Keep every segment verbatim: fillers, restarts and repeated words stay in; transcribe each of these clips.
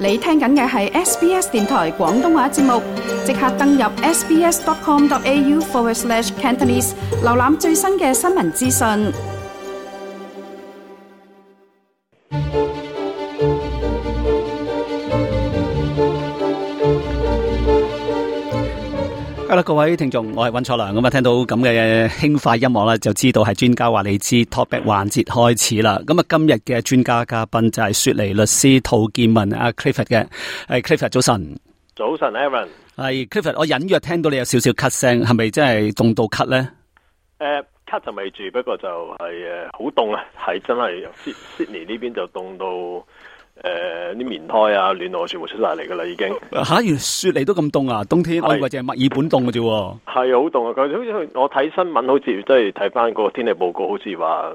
你聽緊嘅係 S B S 電台廣東話節目，即刻登入 sbs.com.au forward slash Cantonese， 瀏覽最新嘅新聞資訊。 好啦，各位聽眾，我係溫楚良。咁啊，聽到咁嘅輕快音樂咧，就知道係專家話你知 topic 環節開始啦。咁啊，今日嘅專家嘉賓就係雪梨律師陶健民阿 Clifford 嘅。係 Clifford，早晨。 早晨 Aaron。 係 Clifford，我隱約聽到你有少少咳聲，係咪真係凍到咳咧？ 誒，咳就未住，不過就係誒好凍啊，係真係 Sydney 呢邊就凍到。誒，啲、呃、棉胎啊、暖爐全部出晒嚟噶啦，已經吓，原來雪梨都咁凍啊！冬天我以為淨係墨爾本凍嘅啫。係好凍啊！佢好似我睇新聞，好似即係睇翻個天氣報告，好似話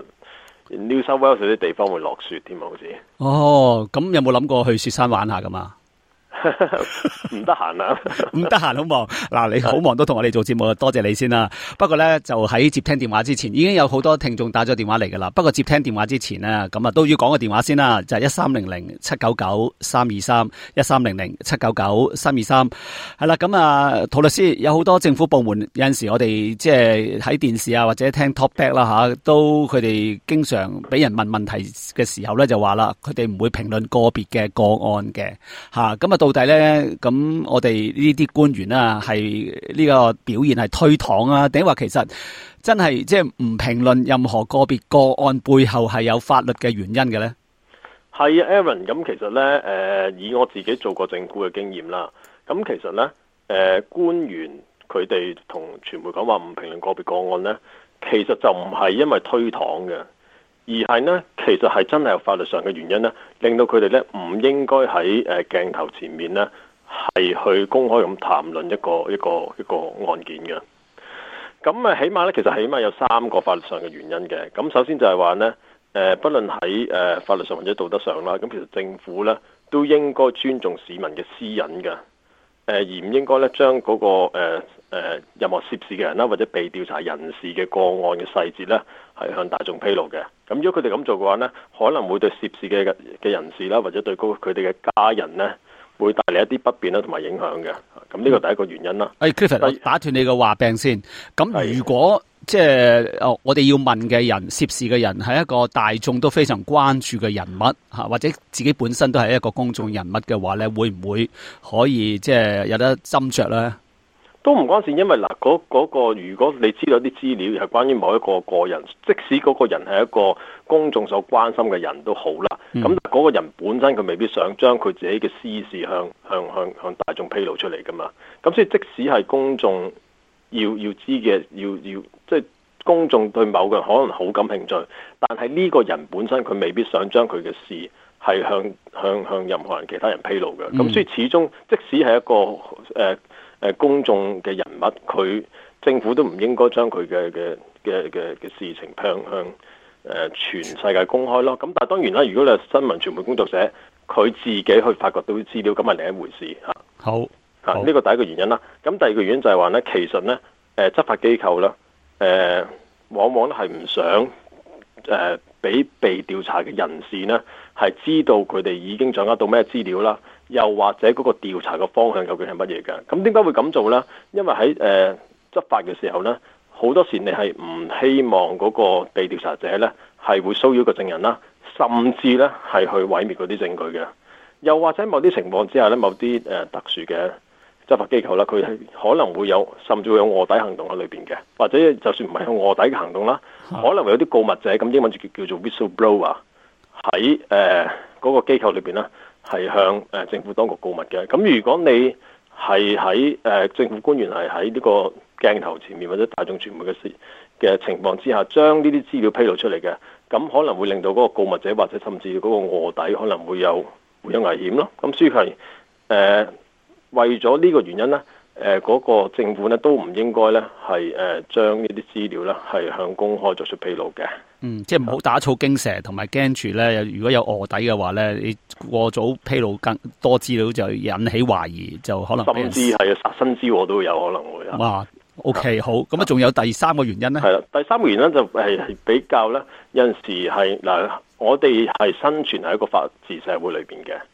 New South Wales 啲地方會落雪添啊，好似。 哦，咁有冇諗過去雪山玩下噶嘛？ 唔得閒啊， 唔得閒好忙嗱，你好忙都同我哋做節目，多謝你先啦。不過咧，就喺接聽電話之前，已經有好多聽眾打咗電話嚟噶啦。不過接聽電話之前咧，咁啊都要講個電話先啦，就係一三零零七九九三二三一三零零七九九三二三。係啦，咁啊，陶律師有好多政府部門有陣時我哋即係喺電視啊或者聽 talkback 啦吓，都佢哋經常俾人問問題嘅時候咧，就話啦，佢哋唔會評論個別嘅個案嘅吓，咁啊到。到底咧，咁我哋呢啲官員啊，係呢個表現係推搪啊，定係話其實真係即係唔評論任何個別個案背後係有法律嘅原因嘅咧？ 係啊 Aaron，咁其實咧，誒、呃，以我自己做過政府嘅經驗啦，咁其實咧，誒、呃，官員佢哋同傳媒講話唔評論個別個案咧，其實就唔係因為推搪嘅。而係呢，其實係真係有法律上嘅原因呢，令到佢哋呢唔應該喺誒鏡頭前面呢係去公開咁談論一個一個一個案件嘅。咁啊，起碼呢，其實起碼有三個法律上嘅原因嘅。咁首先就係話呢，誒，不論喺誒法律上或者道德上啦，咁其實政府呢都應該尊重市民嘅私隱嘅。誒，而唔應該咧將嗰個誒誒、呃、任何涉事嘅人啦，或者被調查人士嘅個案嘅細節咧，係向大眾披露嘅。咁如果佢哋咁做嘅話咧，可能會對涉事嘅嘅人士啦，或者對嗰佢哋嘅家人咧，會帶嚟一啲不便啦，同埋影響嘅。咁呢個第一個原因啦。 誒 Clifford，我打斷你嘅話柄先。咁如果即係哦，我哋要問嘅人涉事嘅人係一個大眾都非常關注嘅人物吓，或者自己本身都係一個公眾人物嘅話咧，會唔會可以即係有得斟酌咧？ 都唔關事，因為嗱，嗰嗰個如果你知道啲資料係關於某一個個人，即使嗰個人係一個公眾所關心嘅人都好啦，咁嗰、嗯、個人本身佢未必想將佢自己嘅私事向向向向大眾披露出嚟噶嘛。咁所以即使係公眾要要知嘅，要要即係公眾對某個人可能好感興趣，但係呢個人本身佢未必想將佢嘅事係向向向任何人其他人披露嘅。咁、嗯、所以始終即使係一個誒。呃誒公眾嘅人物，佢政府都唔應該將佢嘅嘅嘅嘅嘅事情向向誒、呃、全世界公開咯。咁但係當然啦，如果你係新聞傳媒工作者，佢自己去發掘到啲資料，咁係另一回事嚇。 好嚇，呢個第一個原因啦。咁第二個原因就係話咧，其實咧誒、呃、執法機構咧誒、呃、往往咧係唔想誒俾、呃、被調查嘅人士咧係知道佢哋已經掌握到咩資料啦。又或者嗰個調查嘅方向究竟係乜嘢嘅？咁點解會咁做呢？因為喺誒、呃、執法嘅時候呢，好多時你係唔希望嗰個被調查者呢係會騷擾個證人啦，甚至呢係去毀滅嗰啲證據嘅。又或者某啲情況之下呢，某啲誒、呃、特殊嘅執法機構啦，佢係可能會有，甚至會有臥底行動喺裏邊嘅，或者就算唔係有臥底嘅行動啦，可能會有啲告密者，咁英文就叫做 whistleblower 喺誒嗰個機構裏邊啦。係向誒政府當局告密嘅。咁如果你係喺誒政府官員係喺呢個鏡頭前面或者大眾傳媒嘅事嘅情況之下，將呢啲資料披露出嚟嘅，咁可能會令到嗰個告密者或者甚至嗰個臥底可能會有會有危險咯。咁所以係誒為咗呢個原因咧，誒、呃、嗰、那個政府咧都唔應該咧係誒將呢啲資料咧係向公開作出披露嘅。 嗯，即係唔好打草驚蛇，同埋驚住咧，如果有臥底嘅話咧，你過早披露更多資料就引起懷疑，就可能甚至係殺身之禍都有可能會有。 哇 ，OK， 好，咁啊，仲有第三個原因咧？ 係啦，第三個原因就係係比較咧，有陣時係嗱，我哋係生存喺一個法治社會裏邊嘅，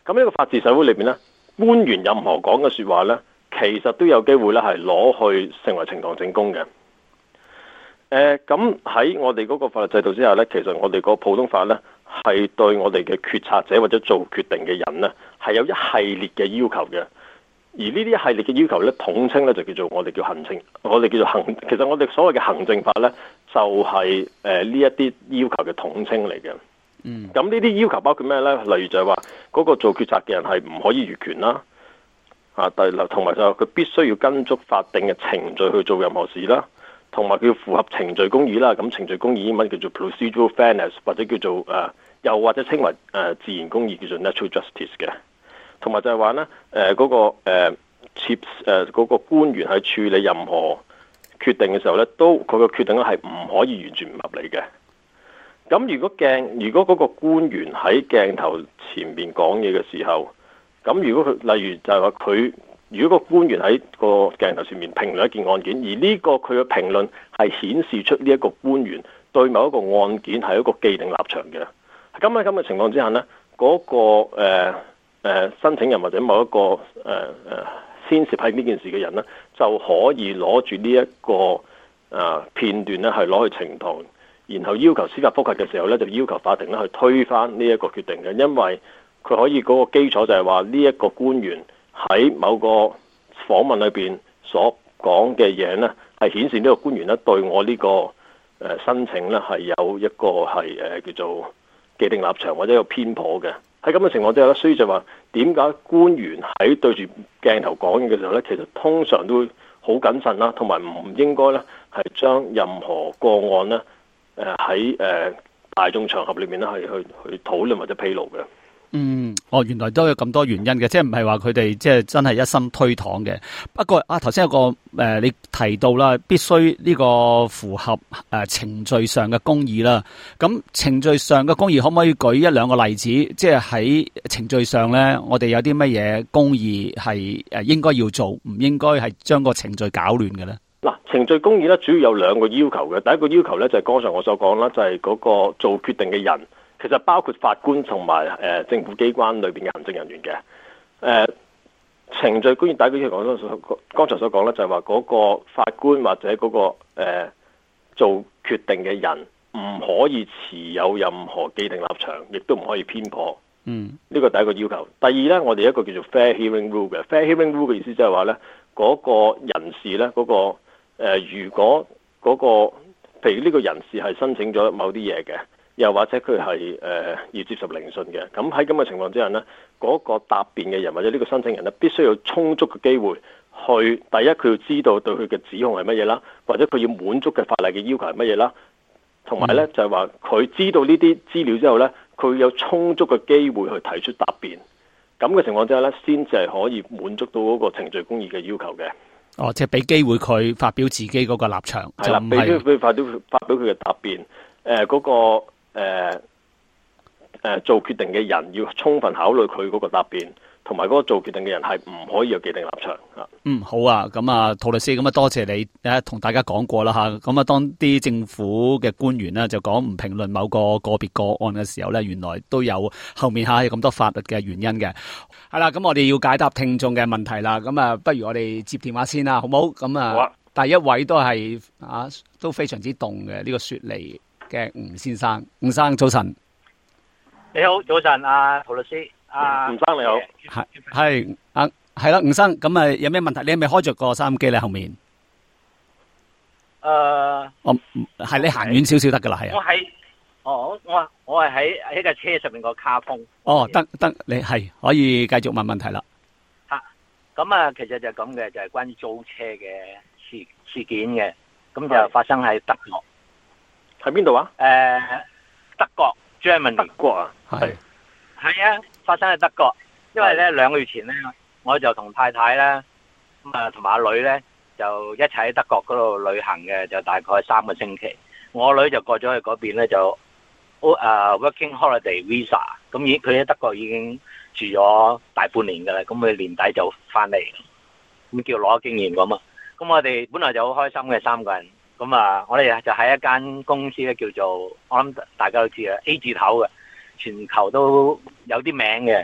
咁呢個法治社會裏邊咧，官員任何講嘅説話咧，其實都有機會咧係攞去成為呈堂證供嘅。誒咁喺我哋嗰個法律制度之下咧，其實我哋個普通法咧係對我哋嘅決策者或者做決定嘅人咧係有一系列嘅要求嘅。而呢啲一系列嘅要求咧，統稱咧就叫做我哋叫行政，我哋叫做行。其實我哋所謂嘅行政法咧，就係誒呢一啲要求嘅統稱嚟嘅。嗯。咁呢啲要求包括咩咧？例如就係話嗰個做決策嘅人係唔可以越權啦。啊，第六同埋就佢必須要跟足法定嘅程序去做任何事啦。同埋佢要符合程序公義啦，咁程序公義英文叫做 procedural fairness， 或者叫做誒、呃，又或者稱為誒、呃、自然公義，叫做 natural justice 嘅。同埋就係話咧，誒、呃、嗰、那個誒設誒嗰個官員喺處理任何決定嘅時候咧，都佢個決定咧係唔可以完全唔合理嘅。咁如果鏡如果嗰個官員喺鏡頭前面講嘢嘅時候，咁如果佢例如就係話佢。如果個官員喺個鏡頭前面評論一件案件，而呢個佢嘅評論係顯示出呢一個官員對某一個案件係一個既定立場嘅，咁喺咁嘅情況之下呢嗰、那個誒誒、呃呃、申請人或者某一個誒誒牽涉喺呢件事嘅人呢，就可以攞住呢一個誒、呃、片段呢，係攞去呈堂，然後要求司法覆核嘅時候呢，就要求法庭呢去推翻呢一個決定嘅，因為佢可以嗰個基礎就係話呢一個官員喺某個訪問裏邊所講嘅嘢呢，係顯示呢個官員呢對我呢個誒申請呢係有一個係誒叫做既定立場或者有偏頗嘅。喺咁嘅情況之下呢，所以就話點解官員喺對住鏡頭講嘢嘅時候呢，其實通常都會好謹慎啦，同埋唔應該呢係將任何個案呢誒喺誒大眾場合裏面呢係去去討論或者披露嘅。 嗯，哦，原來都有咁多原因嘅，即係唔係話佢哋即係真係一心推搪嘅。不過啊，頭先有個誒、呃，你提到啦，必須呢個符合誒、呃、程序上嘅公義啦。咁程序上嘅公義可唔可以舉一兩個例子？即係喺程序上咧，我哋有啲乜嘢公義係誒應該要做，唔應該係將個程序搞亂嘅咧？ 嗱，程序公義咧主要有兩個要求嘅。第一個要求咧就係剛才我所講啦，就係、是、嗰個做決定嘅人。其實包括法官同埋誒政府機關裏邊嘅行政人員嘅誒、呃、程序公義，第一個要求所剛才所講咧，就係話嗰個法官或者嗰、那個誒、呃、做決定嘅人唔可以持有任何既定立場，亦都唔可以偏頗。嗯，呢個第一個要求。第二咧，我哋一個叫做 fair hearing rule 嘅 fair hearing rule 嘅意思即係話咧，嗰、那個人士咧嗰、那個誒、呃，如果嗰、那個譬如呢個人士係申請咗某啲嘢嘅。又或者佢係誒要接受聆訊嘅，咁喺咁嘅情況之下呢，嗰、那個答辯嘅人或者呢個申請人呢，必須有充足嘅機會去，第一佢要知道對佢嘅指控係乜嘢啦，或者佢要滿足嘅法例嘅要求係乜嘢啦，同埋呢，就係話佢知道呢啲資料之後呢，佢有充足嘅機會去提出答辯，咁嘅情況之下呢，先至係可以滿足到嗰個程序公義嘅要求嘅。 哦，即係俾機會佢發表自己嗰個立場， 係啦，俾機會佢發表發表佢嘅答辯，誒、呃、嗰、那個。誒、呃、誒、呃，做決定嘅人要充分考慮佢嗰個答辯，同埋嗰個做決定嘅人係唔可以有既定立場啊。嗯， 好啊，咁啊，陶律師，咁啊，多謝你誒，同大家講過啦吓。咁啊，當啲政府嘅官員呢就講唔評論某個個別個案嘅時候咧，原來都有後面吓有咁多法律嘅原因嘅。係啦，咁我哋要解答聽眾嘅問題啦。咁啊，不如我哋接電話先啦，好唔好？咁啊，啊，第一位都係啊，都非常之凍嘅呢、這個雪梨嘅吳先生，吳生早晨， 你好，早晨，阿陶律師，阿吳生你好， 係係啊係啦，吳生，咁啊有咩問題？你係咪開着個收音機咧？後面， 誒、呃， 我係你行遠少少得噶啦，係啊， 我喺，哦，我我係喺喺架車上面個卡風， 哦，得得，你係可以繼續問問題啦。 吓，咁啊，其實就咁嘅，就係、是、關於租車嘅事事件嘅，咁就發生喺德國。 喺邊度啊？ 誒、呃，德國 Germany 德國啊，係係啊，發生喺德國。因為咧兩個月前咧，我就同太太咧咁啊，同埋阿女咧就一齊喺德國嗰度旅行嘅，就大概三個星期。我女就過咗去嗰邊咧，就誒、uh, working holiday visa， 咁已佢喺德國已經住咗大半年噶啦，咁佢年底就翻嚟，咁叫攞經驗咁啊。咁我哋本來就好開心嘅三個人。咁啊，我哋就喺一間公司咧，叫做我諗大家都知啊 A 字頭嘅，全球都有啲名嘅，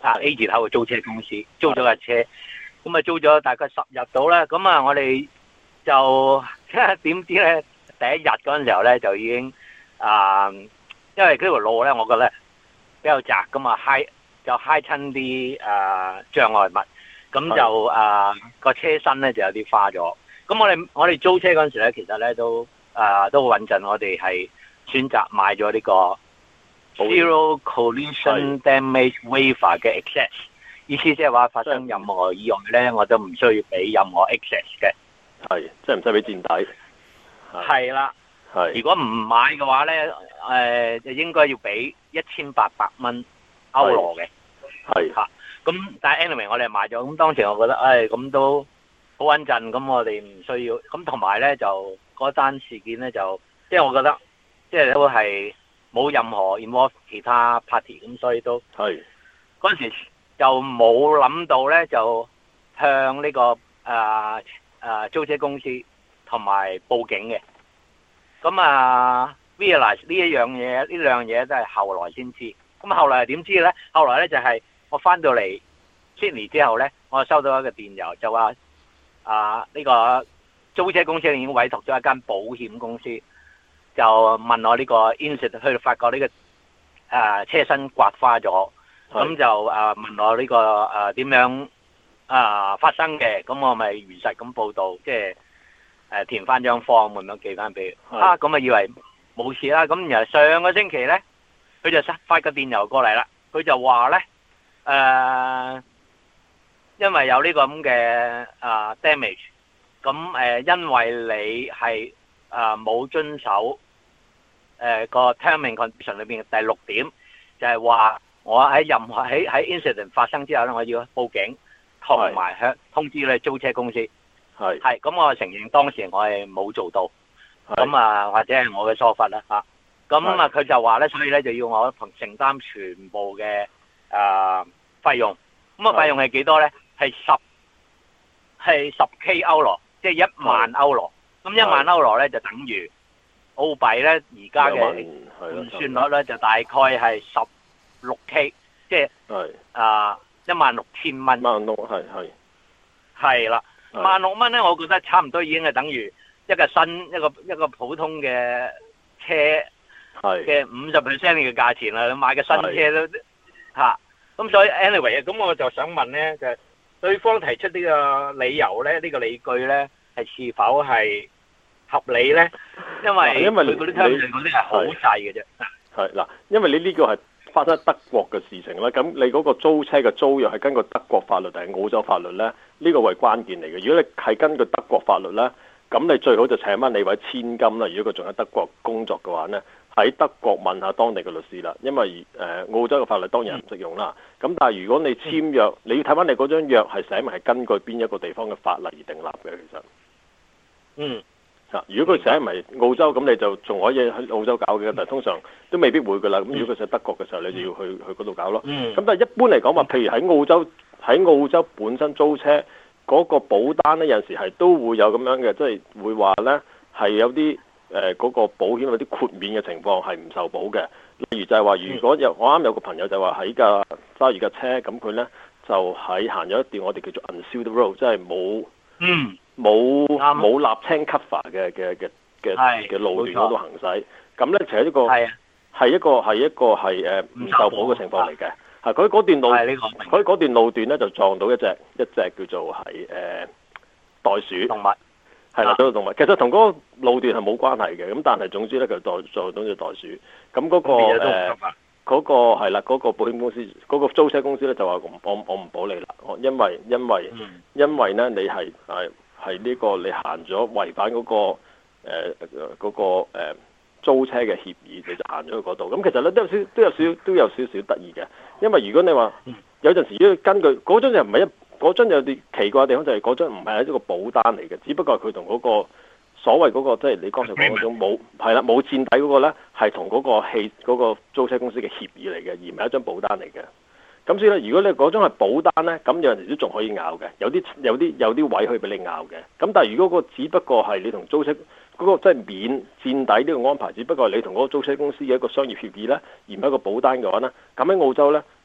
啊 A 字頭嘅租車公司租咗架車，咁啊租咗大概十日到啦。咁啊，我哋就點知咧，第一日嗰陣時候咧就已經啊、呃，因為呢條路咧，我覺得比較窄噶嘛，揩就揩親啲誒障礙物，咁就啊個、呃、車身咧就有啲花咗。咁我哋我哋租車嗰陣時咧，其實咧都啊、呃、都好穩陣，我哋係選擇買咗呢個 Zero Collision Damage Waiver 嘅 excess， 意思即係話發生任何意外咧，我都唔需要俾任何 excess 嘅。 係，即係唔使俾墊底。 係啦。係。如果唔買嘅話咧，誒、呃、就應該要俾一千八百蚊歐羅嘅。 係。嚇。 咁但係 anyway 我哋買咗，咁當時我覺得，誒咁都好穩陣，咁我哋唔需要。咁同埋咧就嗰單事件咧就，即係我覺得，即係都係。冇任何 involve 其他 party， 咁所以都係嗰陣時就冇諗到咧，就向呢、這個誒誒、呃呃、租車公司同埋報警嘅。咁啊 realize 呢一樣嘢，呢兩樣嘢都係後來先知。咁後來係點知咧？後來咧就係、是、我翻到嚟 Sydney 之後咧，我收到一個電郵，就話啊呢個租車公司已經委託咗一間保險公司。就問我呢個 incident， 去發覺呢、這個誒、呃、車身刮花咗，咁就誒、呃、問我呢、這個誒點、呃、樣啊、呃、發生嘅，咁我咪如實咁報道，即係誒填翻張 form 咁樣寄翻俾佢。啊，咁啊以為冇事啦，咁然後上個星期咧，佢就發個電郵過嚟啦，佢就話咧誒，因為有呢個咁嘅啊 damage，咁誒、呃、因為你係誒冇遵守。誒、呃、個 term and condition 裏邊嘅第六點就係、是、話我喺任何喺喺 incident 發生之後咧，我要報警同埋向通知咧租車公司。係係咁，我承認當時我係冇做到，咁啊或者係我嘅疏忽啦嚇。咁啊佢就話咧，所以咧就要我承擔全部嘅誒費用。咁啊費用係幾多咧？係十係十 K 歐羅，即係一萬歐羅。咁一萬歐羅咧就等於澳幣咧，而家嘅換算率咧就大概係十六 K， 即係啊一萬六千蚊。萬六係係係啦，萬六蚊咧，我覺得差唔多已經係等於一個新一個一個普通嘅車嘅五十 percent 嘅價錢啦。你買個新車都嚇，咁所以 anyway 咁我就想問咧，就係對方提出呢個理由咧，呢個理據咧係是否係合理咧？因為因為佢嗰啲聽嗰啲係好細嘅啫。係嗱，因為你呢個係發生喺德國嘅事情啦。咁你嗰個租車嘅租約係根據德國法律定係澳洲法律咧？呢個係關鍵嚟嘅。如果你係根據德國法律咧，咁你最好就請翻你位千金啦。如果佢仲喺德國工作嘅話咧，喺德國問下當地嘅律師啦。因為誒澳洲嘅法律當然唔適用啦。咁、嗯、但係如果你簽約，嗯、你要睇翻你嗰張約係寫明係根據邊一個地方嘅法例而訂立嘅，其實嗯。如果佢寫唔係澳洲，咁你就仲可以喺澳洲搞嘅，但係通常都未必會噶啦。咁如果佢寫德國嘅時候，你就要去去嗰度搞咯。咁、嗯、但係一般嚟講話，譬如喺澳洲喺澳洲本身租車嗰、嗰個保單咧，有陣時係都會有咁樣嘅，即係會話咧係有啲誒嗰個保險有啲豁免嘅情況係唔受保嘅。例如就係話，如果有我啱有個朋友就話喺架揸住架車，咁佢咧就喺行咗一段我哋叫做 unsealed road，即係冇嗯。冇冇立青 cover 嘅嘅嘅嘅嘅路段嗰度行駛，咁咧其實一個係一個係一個係誒唔受保嘅情況嚟嘅。係佢嗰段路，佢嗰段路段咧就撞到一隻一隻叫做係誒、呃、袋鼠動物，係啦，嗰個動物其實同嗰個路段係冇關係嘅。咁但係總之咧，佢撞撞到隻袋鼠，咁嗰、嗰個誒嗰個係啦，嗰、嗰個保險公司嗰、嗰個租車公司咧就話我我唔保你啦，我因為因為、嗯、因為咧你係係。係呢個你行咗違反嗰、嗰個誒嗰、呃嗰個呃、租車嘅協議，你就行咗去嗰度。咁其實咧都有少都有少都有少少得意嘅，因為如果你話有陣時要根據嗰張又唔係一嗰張有啲奇怪嘅地方，就係嗰張唔係一個保單嚟嘅，只不過係佢同嗰個所謂嗰、嗰個即係你剛才講嗰種冇係啦冇墊底嗰個咧，係同嗰個汽嗰、嗰個租車公司嘅協議嚟嘅，而唔係一張保單嚟嘅。咁所以咧，如果你嗰張係保單咧，咁有陣時都仲可以拗嘅，有啲有啲有啲位可以俾你拗嘅。咁但係如果個只不過係你同租車嗰、嗰個即係免墊底呢個安排，只不過係你同嗰個租車公司嘅一個商業協議咧，而唔係一個保單嘅話咧，咁喺澳洲咧，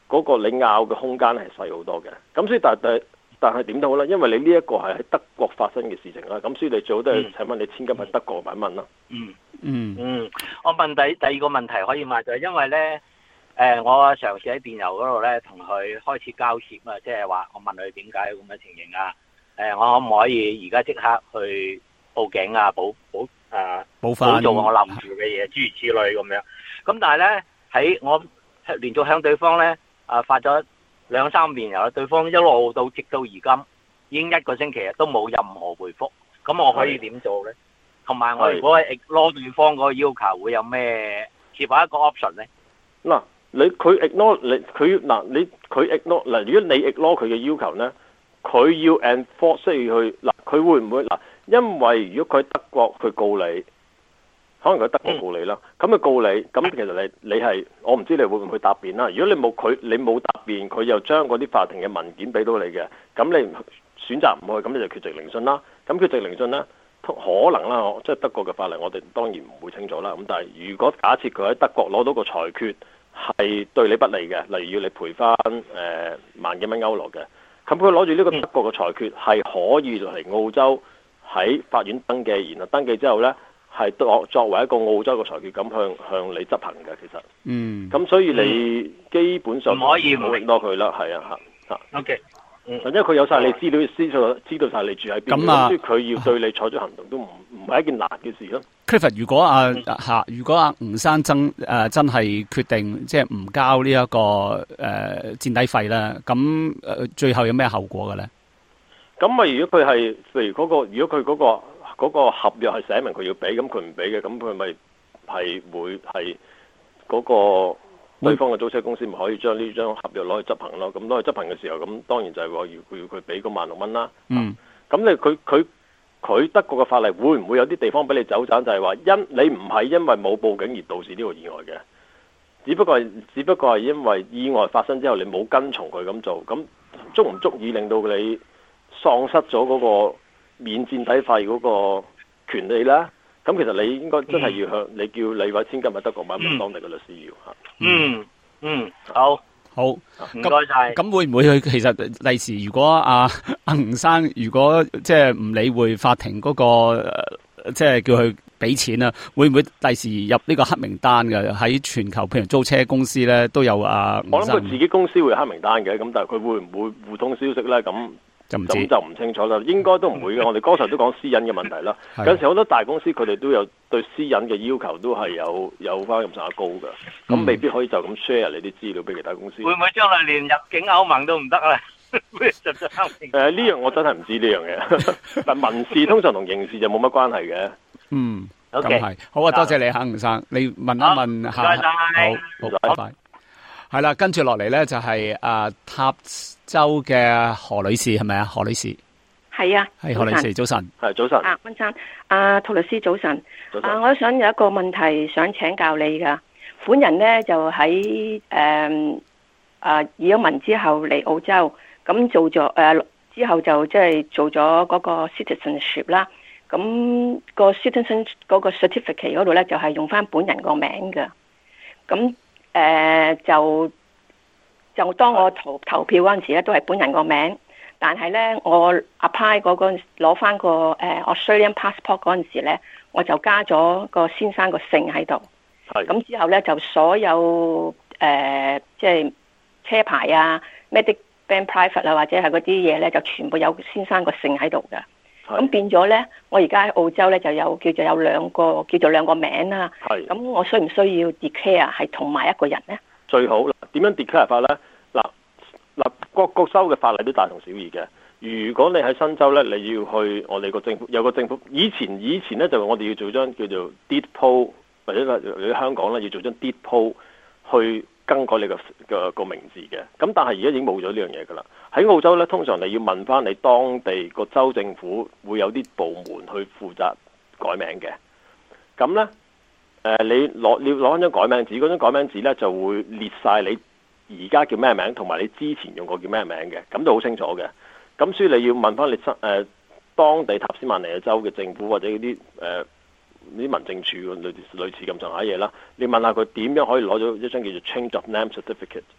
嗰個你拗嘅空間係細好多嘅。咁所以但係但係點都好啦，因為你呢一個係喺德國發生嘅事情啦，咁所以你最好都係請問你千金喺德國買問啦。 嗯嗯嗯，我問第第二個問題可以問就係因為咧。誒、呃，我嘗試喺電郵嗰度咧，同佢開始交涉啊，即係話我問佢點解咁嘅情形啊？誒、呃，我可唔可以而家即刻去報警啊？保保誒，保翻做我諗住嘅嘢，諸如此類咁樣。咁但係咧，喺我連續向對方咧啊發咗兩三遍郵，對方一路到直到而今，已經一個星期都冇任何回覆。咁我可以點做咧？同埋我如果係攞對方嗰個要求，會有咩設法一個 option 咧？ 嗱。你佢 ignore 你佢嗱你佢 ignore 嗱，如果你 ignore 佢嘅要求咧，佢要 enforce 需要去嗱，佢會唔會嗱？因為如果佢喺德國佢告你，可能佢喺德國告你啦，咁佢告你，咁其實你你係我唔知你會唔會答辯啦。如果你冇佢你冇答辯，佢又將嗰啲法庭嘅文件俾到你嘅，咁你選擇唔去，咁你就缺席聆訊啦。咁缺席聆訊咧，可能啦，即係德國嘅法例，我哋當然唔會清楚啦。咁但係如果假設佢喺德國攞到個裁決，係對你不利嘅，例如要你賠翻誒萬幾蚊歐羅嘅，咁佢攞住呢個德國嘅裁決係可以嚟澳洲喺法院登記，然後登記之後呢，係作作為一個澳洲嘅裁決咁向向你執行嘅，其實，嗯，咁所以你基本上唔可以唔好多佢啦，係啊嚇嚇。OK。因為佢有晒你資料，知道知道曬你住喺邊，所以佢要對你採取行動都唔唔係一件難嘅事咯。 Clifford，如果阿嚇，如果阿吳生真誒真係決定即係唔交呢一個誒墊底費啦，咁誒最後有咩後果嘅咧？ 咁咪如果佢係譬如嗰個，如果佢嗰個嗰個合約係寫明佢要俾，咁佢唔俾嘅，咁佢咪係會係嗰個。對方嘅租車公司咪可以將呢張合約攞去執行咯，咁攞去執行嘅時候，咁當然就係話要要佢俾嗰萬六蚊啦。嗯，咁你佢佢佢德國嘅法例會唔會有啲地方俾你走盞？就係話因你唔係因為冇報警而導致呢個意外嘅，只不過係只不過係因為意外發生之後你冇跟從佢咁做，咁足唔足以令到你喪失咗嗰個免墊底費嗰個權利咧？咁其實你應該真係要向、嗯、你叫李偉千金喺德國買問當地嘅律師要嚇。 嗯嗯，好好， 唔該晒。 咁會唔會佢其實第時如果阿阿吳生如果即係唔理會法庭嗰、嗰個即係叫佢俾錢啊，會唔會第時入呢個黑名單嘅？喺全球譬如租車公司咧都有啊。 我諗佢自己公司會黑名單嘅，咁但係佢會唔會互通消息咧？咁就唔知，就唔清楚啦。應該都唔會嘅。我哋剛才都講私隱嘅問題啦。有陣時好多大公司佢哋都有對私隱嘅要求，都係有有翻咁上下高嘅。咁、嗯、未必可以就咁 share 你啲資料俾其他公司。 會唔會將來連入境歐盟都唔得啊？誒呢樣我真係唔知呢樣嘢。但民事通常同刑事就冇乜關係嘅。 嗯，咁係好啊！多謝你，肯吳生，你問一問下。好，好，拜拜。係啦，跟住落嚟咧就係誒塔州嘅何女士係咪啊？何女士係啊， 係何女士，早晨， 係早晨。 啊，溫生，啊，涂律師早晨。早晨。啊，我想有一個問題想請教你噶。本人咧就喺誒啊移咗民之後嚟澳洲，咁做咗誒、呃、之後就即係做咗嗰個 citizenship 啦。咁個 citizen 嗰個 certificate 嗰度咧就係用翻本人個名噶。咁誒、呃、就就當我投投票嗰陣時咧，都係本人個名，但係咧我 apply 嗰個攞翻個誒 Australian passport 嗰陣時咧，我就加咗個先生個姓喺度。係咁之後咧，就所有誒即係車牌啊、medic band private 啊，或者係嗰啲嘢咧，就全部有先生個姓喺度㗎。咁變咗咧，我而家喺澳洲咧就有叫做有兩個叫做兩個名啦。係。咁我需唔需要 declare 係同埋一個人咧？最好啦。點樣 declare 法咧？嗱嗱，各個州嘅法例都大同小異嘅。如果你喺新州咧，你要去我哋個政府有個政府，以前以前咧就我哋要做張叫做 deed poll， 或者喺香港咧要做張 deed poll 去更改你個個個名字嘅。咁但係而家已經冇咗呢樣嘢㗎啦。喺澳洲咧，通常你要問翻你當地個州政府會有啲部門去負責改名嘅。咁咧，誒、呃、你攞你攞翻張改名紙，嗰張改名紙咧就會列晒你而家叫咩名，同埋你之前用過叫咩名嘅，咁就好清楚嘅。咁所以你要問翻你誒、呃、當地塔斯曼尼亞州嘅政府或者嗰啲誒啲民政處類類似咁上下嘢啦，你問下佢點樣可以攞到一張叫做 Change of Name Certificate。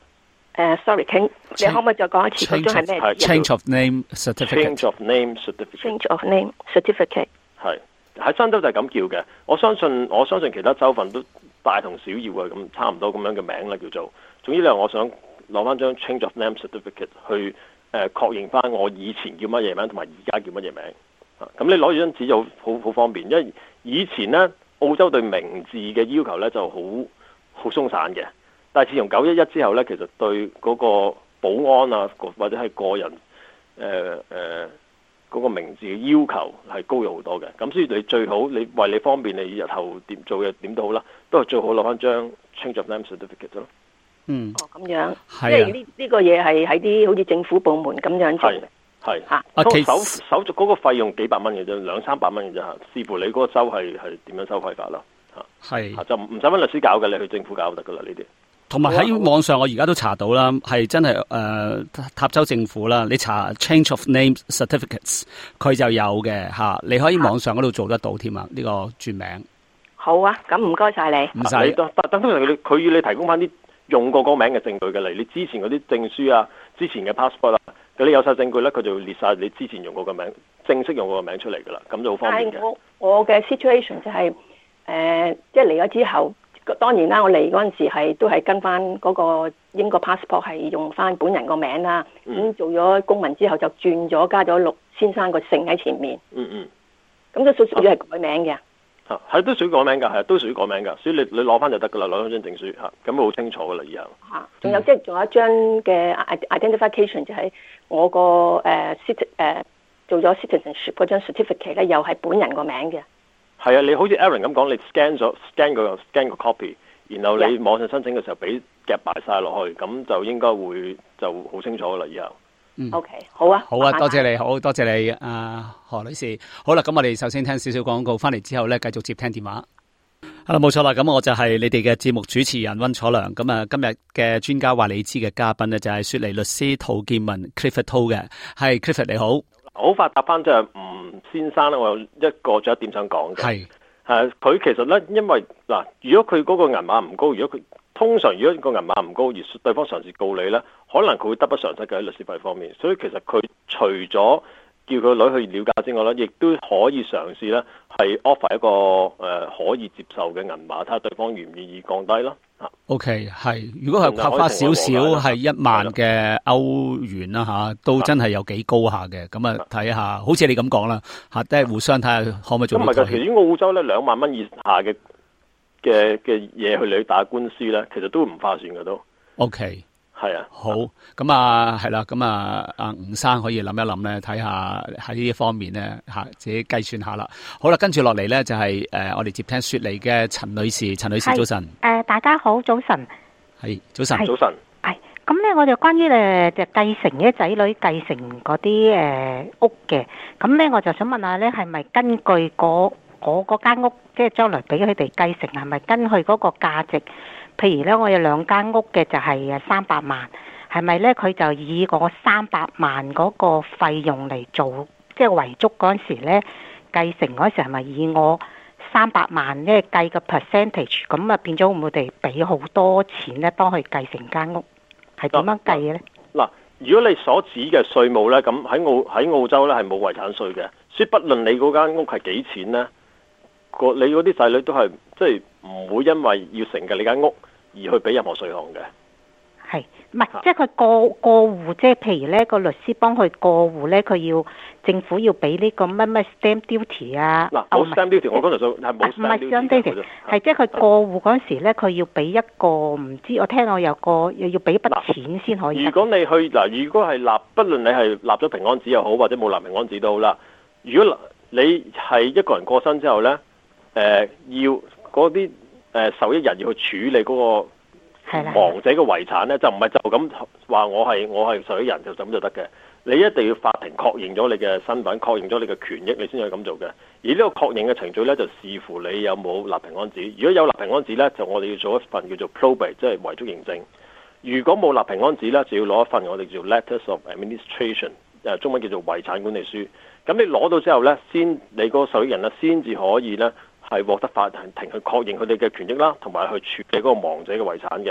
誒、uh,，sorry，傾，你可唔可以再講一次嗰張係咩 ？Change of name certificate。 Change of name certificate。 Change of name certificate。 係喺新州就係咁叫嘅。我相信我相信其他州份都大同小異啊，咁差唔多咁樣嘅名啦叫做。總之咧，我想攞翻張 Change of name certificate 去誒、呃、確認翻我以前叫乜嘢名，同埋而家叫乜嘢名。啊，咁你攞住張紙就好好好方便，因為以前咧澳洲對名字嘅要求咧就好好鬆散嘅。但係自從九一一之後咧，其實對嗰個保安啊，或者係個人誒誒嗰個名字嘅要求係高咗好多嘅。咁所以你最好你為你方便，你日後點做嘅點都好啦，都係最好攞翻張 Change of Name Certificate 咯。嗯， 哦咁樣， 即係呢呢個嘢係喺啲好似政府部門咁樣做嘅。 係嚇， 手手續嗰個費用幾百蚊嘅啫，兩三百蚊嘅啫嚇，視乎你嗰個州係係點樣收費法啦嚇。係就唔唔使揾律師搞嘅，你去政府搞就得噶啦呢啲。 同埋喺網上，我而家都查到啦，係真係誒、呃、塔州政府啦。你查 Change of Name Certificates， 佢就有嘅嚇，你可以網上嗰度做得到添啊。呢、這個轉名好啊，咁唔該晒你。 唔使，等等通常佢佢要你提供翻啲用過嗰個名嘅證據嘅嚟，你之前嗰啲證書啊、之前嘅 passport 啊，咁你有晒證據咧，佢就會列晒你之前用過嘅名，正式用過嘅名出嚟噶啦，咁就好方便嘅。 我我嘅 situation 就係、是、誒、呃，即係嚟咗之後。當然啦，我嚟嗰陣時係都係跟翻嗰個英國 passport 係用翻本人個名啦。咁、嗯、做咗公民之後就轉咗加咗陸先生個姓喺前面。嗯嗯。咁都屬屬於係改名嘅。 嚇、啊，係都屬於改名㗎，係都屬於改名㗎。所以你你攞翻就得㗎啦，攞翻張證書嚇，咁好清楚㗎啦以後。嚇，仲有即係仲有一張嘅 identification 就係我個誒 cit 誒做咗 citizenship 嗰張 certificate 咧，又係本人個名嘅。係啊，你好似 Aaron 咁講，你 scan 咗 scan 個 scan 個 copy， 然後你網上申請嘅時候俾夾埋晒落去，咁就應該會就好清楚啦。以後， 嗯 OK， 好啊， 好啊，多謝你，好多謝你，啊何女士。好啦，咁我哋首先聽少少廣告，翻嚟之後咧，繼續接聽電話。係啦，冇錯啦，咁我就係你哋嘅節目主持人溫楚良。咁啊，今日嘅專家話你知嘅嘉賓呢，就係雪梨律師陶建文 Clifford To 嘅，係 Clifford 你好。 好快答翻即係吳先生咧，我有一個仲有一點想講嘅。係誒，佢、啊、其實咧，因為嗱，如果佢嗰個銀碼唔高，如果佢通常如果個銀碼唔高，而對方嘗試告你咧，可能佢會得不償失嘅喺律師費方面。所以其實佢除咗叫佢女去了解之外咧，亦都可以嘗試咧係 offer 一個誒、呃、可以接受嘅銀碼，睇下對方願唔願意降低咯。 O K， 係如果係花花少少係一萬嘅歐元啦吓，都真係有幾高下嘅。咁啊睇下，好似你咁講啦吓，都係互相睇下可唔可以做到。咁唔係㗎，其實澳洲咧兩萬蚊以下嘅嘅嘅嘢去你打官司咧，其實都唔划算嘅都。O K。係啊，好，咁啊，係啦，咁啊，阿吳生可以諗一諗咧，睇下喺呢一方面咧，吓自己計算下啦。好啦，跟住落嚟咧就係、是、誒、呃，我哋接聽雪梨嘅陳女士，陳女士早晨。誒、 呃，大家好，早晨。 係早晨，早晨。 係，咁咧我就關於誒就繼承啲仔女繼承嗰啲誒屋嘅，咁咧我就想問下咧，係咪根據嗰我嗰間屋，即係將來俾佢哋繼承，係咪根據嗰個價值？譬如咧，我有兩間屋嘅就係誒三百萬，係咪咧？佢就以我三百萬嗰個費用嚟做，即係遺囑嗰陣時咧，繼承嗰時係咪以我三百萬咧計個 percentage？咁啊變咗會唔會哋俾好多錢咧？當佢繼承間屋係點樣計嘅咧？嗱，如果你所指嘅稅務咧，咁喺澳喺澳洲咧係冇遺產稅嘅，所以不論你嗰間屋係幾錢咧，個你嗰啲仔女都係即係唔會因為要承繼你間屋而去俾任何稅項嘅，係唔係？即係佢過過戶，即係譬如咧個律師幫佢過戶咧，佢要政府要俾呢個乜乜 stamp duty 啊？嗱，冇 stamp duty，我剛才就係冇 stamp duty，係即係佢過戶嗰陣時咧，佢要俾一個唔知，我聽我有個又要俾筆錢先可以。如果你去嗱，如果係立，不論你係立咗平安紙又好，或者冇立平安紙都好啦。如果你係一個人過身之後咧，誒、呃、要嗰啲。誒受益人要去處理嗰個亡者嘅遺產咧，就唔係就咁話我係我係受益人就咁就得嘅。你一定要法庭確認咗你嘅身份，確認咗你嘅權益，你先可以咁做嘅。而呢個確認嘅程序咧，就視乎你有冇立平安紙。如果有立平安紙咧，就我哋要做一份叫做 probate， 即係遺囑認證。如果冇立平安紙咧，就要攞一份我哋叫做 letters of administration， 誒中文叫做遺產管理書。咁你攞到之後咧，先你嗰個受益人咧，先至可以咧。係獲得法庭去確認佢哋嘅權益啦，同埋去處理嗰個亡者嘅遺產嘅。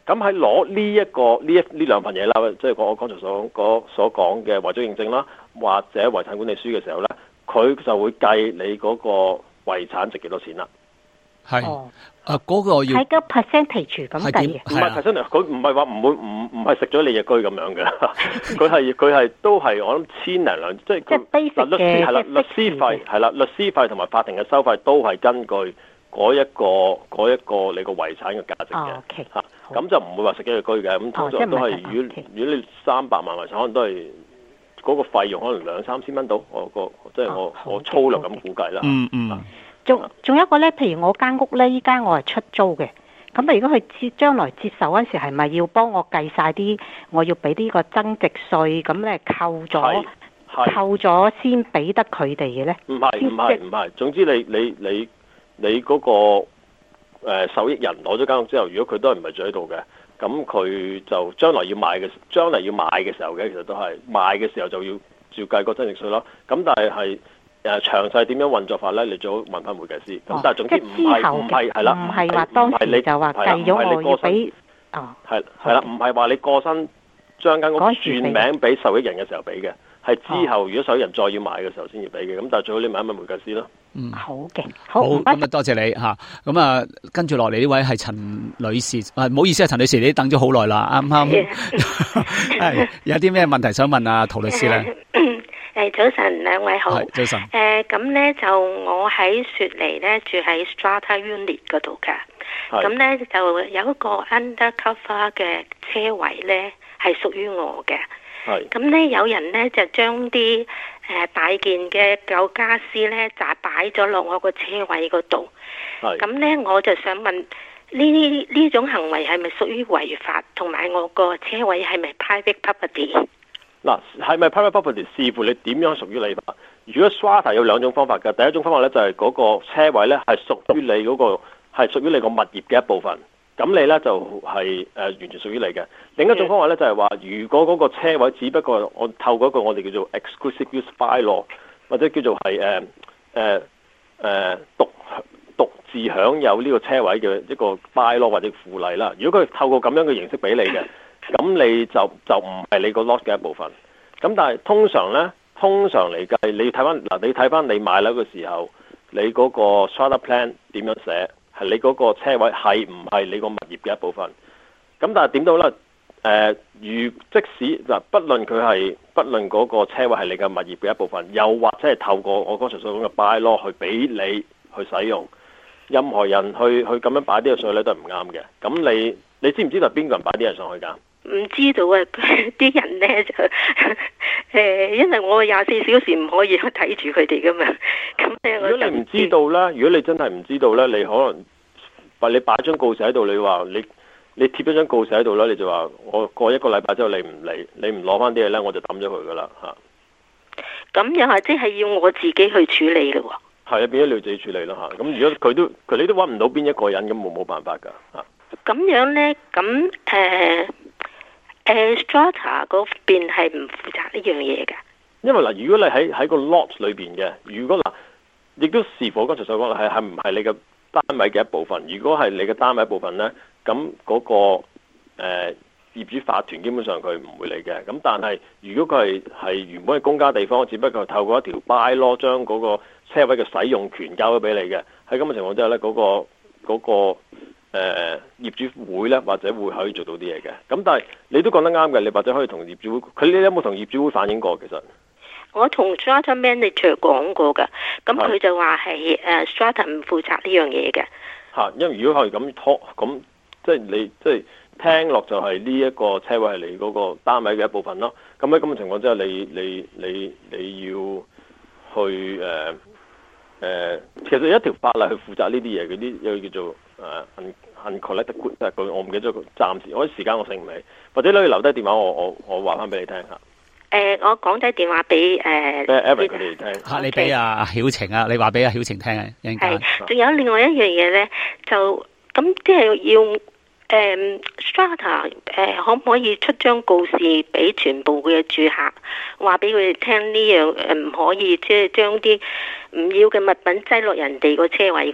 咁喺攞呢一個呢一呢兩份嘢啦，即係我剛才所講所講嘅遺囑認證啦，或者遺產管理書嘅時候咧，佢就會計你嗰個遺產值幾多錢啦。 係，誒嗰個要係個 percentage 咁計嘅， 唔係 percentage，佢唔係話唔會唔唔係食咗你隻居咁樣嘅，佢係佢係都係我諗千零兩，即係即係 basic 律師係啦，律師費係啦，律師費同埋法庭嘅收費都係根據嗰一個嗰一個你個遺產嘅價值嘅，嚇咁就唔會話食咗隻居嘅，咁通常都係如果如果你三百萬遺產，可能都係嗰個費用可能兩三千蚊到，我個即係我我粗略咁估計啦。 嗯嗯。 仲仲有一個咧，譬如我間屋咧，依家我係出租嘅，咁啊如果佢接將來接受嗰陣時，係咪要幫我計晒啲我要俾呢個增值稅，咁咧扣咗扣咗先俾得佢哋嘅咧？ 唔係唔係唔係，總之你你你你嗰個誒受益人攞咗間屋之後，如果佢都係唔係住喺度嘅，咁佢就將來要賣嘅將來要買嘅時候嘅，其實都係賣嘅時候就要照計個增值稅咯。咁但係係。誒詳細點樣運作法咧？你最好問翻會計師。咁、哦、但係總之唔係唔係係啦， 唔係話當時就話計咗我要俾哦， 係係啦，唔係話你過身將間屋轉名俾受益人嘅時候俾嘅，係之後如果受益人再要買嘅時候先要俾嘅。咁但係最好你問一問會計師咯。 嗯，好嘅，好咁啊，多謝你嚇。咁啊，跟住落嚟呢位係陳女士，啊唔好意思啊，陳女士，你等咗好耐啦，啱啱係有啲咩問題想問啊，陶律師咧？ 誒，早晨，兩位好。 早晨。 誒，咁咧就我喺雪梨咧住喺 Strata Unit 嗰度噶，咁咧就有一個 undercover 嘅車位咧係屬於我嘅。係。咁咧有人咧就將啲誒大件嘅舊家私咧就擺咗落我個車位嗰度。係。咁咧我就想問呢呢種行為係咪屬於違法？同埋我個車位係咪 private property？ 嗱，係咪 private property 視乎你點樣屬於你法？如果 strata 有兩種方法嘅，第一種方法咧就係嗰個車位咧係屬於你嗰、嗰個係屬於你個物業嘅一部分，咁你咧就係、是、誒、呃、完全屬於你嘅。另一種方法咧就係話，如果嗰個車位只不過我透過一個我哋叫做 exclusive use bylaw 或者叫做係誒誒誒獨獨自享有呢個車位嘅一個 bylaw 或者附例啦。如果佢透過咁樣嘅形式俾你嘅。咁你就就唔係你個 lot 嘅一部分。咁但係通常咧，通常嚟計，你睇翻嗱，你睇翻你買樓嘅時候，你嗰個 strata plan 點樣寫，係你嗰個車位係唔係你個物業嘅一部分？咁但係點到咧？誒、呃，如即使嗱，不論佢係，不論嗰個車位係你嘅物業嘅一部分，又或者係透過我剛才所講嘅 bylaw 去俾你去使用，任何人去去咁樣擺啲嘢上去咧都係唔啱嘅。咁你你知唔知道邊個人擺啲嘢上去㗎？ 唔知道啊！啲人咧就誒，因為我廿四小時唔可以去睇住佢哋噶嘛。咁咧， 如果你唔知道咧，如果你真係唔知道咧，你可能話你擺張告示喺度，你話你你貼咗張告示喺度咧，你就話我過一個禮拜之後你唔嚟，你唔攞翻啲嘢咧，我就抌咗佢噶啦嚇。 咁又係即係要我自己去處理嘅喎。係啊，變咗你要自己處理啦嚇。咁如果佢都佢你都揾唔到邊一個人，咁冇冇辦法㗎嚇。 咁樣咧，咁誒。誒、uh,，Strata 嗰邊係唔負責呢樣嘢㗎。 因為嗱，如果你喺喺個 lot 裏邊嘅，如果嗱，亦都視乎我剛才所講，係係唔係你嘅單位嘅一部分？如果係你嘅單位一部分咧，咁嗰、那個誒、呃、業主法團基本上佢唔會理嘅。咁但係如果佢係係原本係公家地方，只不過透過一條 bylaw 將嗰個車位嘅使用權交咗俾你嘅，喺咁嘅情況之下咧，嗰、那個嗰、那個。誒、呃、業主會咧，或者會可以做到啲嘢嘅。咁但係你都講得啱嘅，你或者可以同業主會，佢你有冇同業主會反映過？其實我同 Strata Manager 講過㗎，咁佢就話係誒 Strata 唔負責呢樣嘢嘅。 嚇，因為如果係咁拖，咁即係你即係聽落就係呢一個車位係你嗰個單位嘅一部分咯。咁喺咁嘅情況之下，你你你你要去誒誒、呃呃，其實有一條法例去負責呢啲嘢，嗰啲又叫做。誒 uncollected good，即係佢我唔記得咗，暫時我啲時間我醒唔起，或者你可以留低電話，我我我話翻俾你聽嚇。誒、 呃，我講低電話俾誒， 俾 Evan 佢哋聽。 嚇，你俾阿曉晴啊，你話俾阿曉晴聽啊，一陣間。 係，仲有另外一樣嘢咧，就咁即係要誒、呃、Strata 誒、呃，可唔可以出張告示俾全部嘅住客，話俾佢哋聽呢樣誒唔可以即係將啲唔要嘅物品擠落人哋個車位嗰度啊？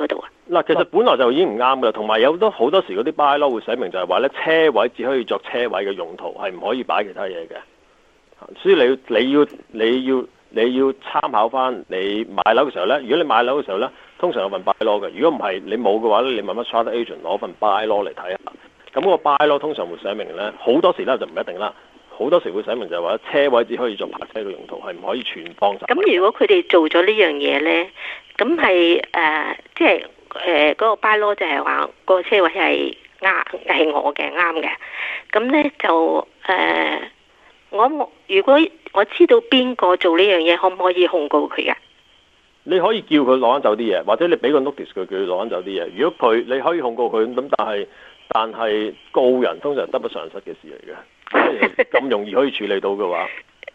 嗱，其實本來就已經唔啱噶啦，同埋有好多好多時嗰啲 bylaw 會寫明就係話咧，車位只可以作車位嘅用途，係唔可以擺其他嘢嘅。所以你要你要你要你要參考翻你買樓嘅時候咧，如果你買樓嘅時候咧，通常有份 bylaw 嘅。如果唔係你冇嘅話咧，你問乜 strata agent 攞份 bylaw 嚟睇下。咁個 bylaw 通常會寫明咧，好多時咧就唔一定啦。好多時會寫明就係話車位只可以作泊車嘅用途，係唔可以全方曬。 咁如果佢哋做咗呢樣嘢咧，咁係誒即係誒嗰個 bylaw 就係話個車位係啱係我嘅啱嘅。咁咧就誒、呃、我如果我知道邊個做呢樣嘢，可唔可以控告佢㗎？ 你可以叫佢攞翻走啲嘢，或者你俾個 notice 佢，叫佢攞翻走啲嘢。如果佢你可以控告佢，咁但係但係告人通常得不償失嘅事嚟嘅，咁容易可以處理到嘅話。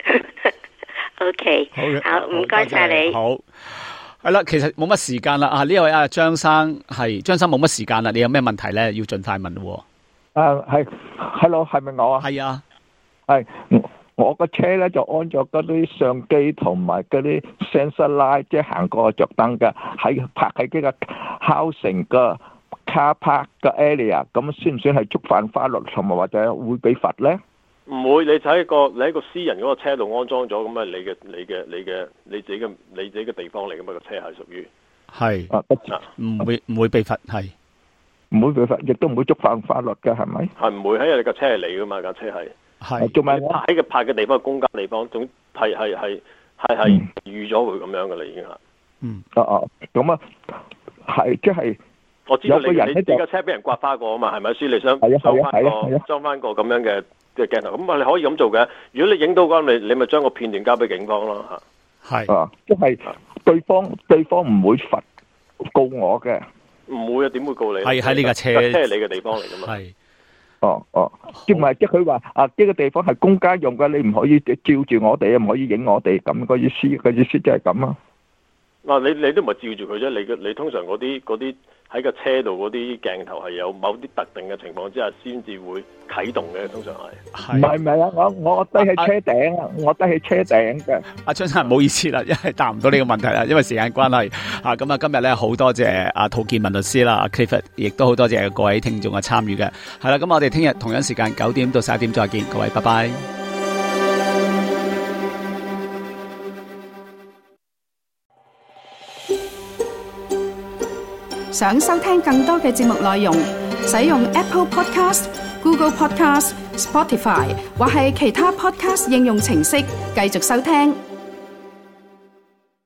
O K， 好，唔該晒你。 好，係啦，其實冇乜時間啦。啊，呢位啊張生係張生冇乜時間啦。你有咩問題咧？要盡快問咯。 啊，係 ，hello， 係咪我啊？ 係啊， 係。我個車咧就安咗嗰啲相機同埋嗰啲 sensor light，即係行過着燈嘅，喺泊喺呢個 housing 嘅 car park 嘅 area， 咁算唔算係觸犯法律，同埋或者會俾罰咧？ 唔會，你就喺個你喺個私人嗰個車度安裝咗，咁啊你嘅你嘅你嘅你自己嘅你自己嘅地方嚟噶嘛，個車係屬於係啊，唔會唔會被罰，係唔會被罰，亦都唔會觸犯法律嘅，係咪？ 係唔會，因為你架車係你噶嘛，架車係。 係， 做咩？ 喺嘅泊嘅地方，公家地方，總係係係係係預咗佢咁樣嘅啦，已經係。嗯， 哦哦，咁啊，係即係。 我知道你你你架車俾人刮花過啊嘛，係咪先？你想裝翻個裝翻個咁樣嘅嘅鏡頭，咁啊你可以咁做嘅。如果你影到嘅話，你你咪將個片段交俾警方咯嚇。 係啊，即係對方對方唔會罰告我嘅。 唔會啊？點會告你？ 係喺呢架車， 架車係你嘅地方嚟㗎嘛。係。 哦哦，即唔係即係佢話啊，呢個地方係公家用嘅，你唔可以照住我哋，唔可以影我哋，咁個意思，個意思即係咁啊。 嗱，你你都唔係照住佢啫，你嘅你通常嗰啲嗰啲喺個車度嗰啲鏡頭係有某啲特定嘅情況之下先至會啟動嘅，通常係。唔係唔係啊，我我低喺車頂啊，我低喺車頂嘅。阿張生唔好意思啦，因為答唔到呢個問題啦，因為時間關係啊。咁啊，今日咧好多謝阿涂健文律師啦，阿 Clifford，亦都好多謝各位聽眾嘅參與嘅。係啦，咁我哋聽日同樣時間九點到十一點再見，各位，拜拜。 想收聽更多嘅節目內容，使用 Apple Podcast、Google Podcast、Spotify 或係其他 Podcast 應用程式繼續收聽。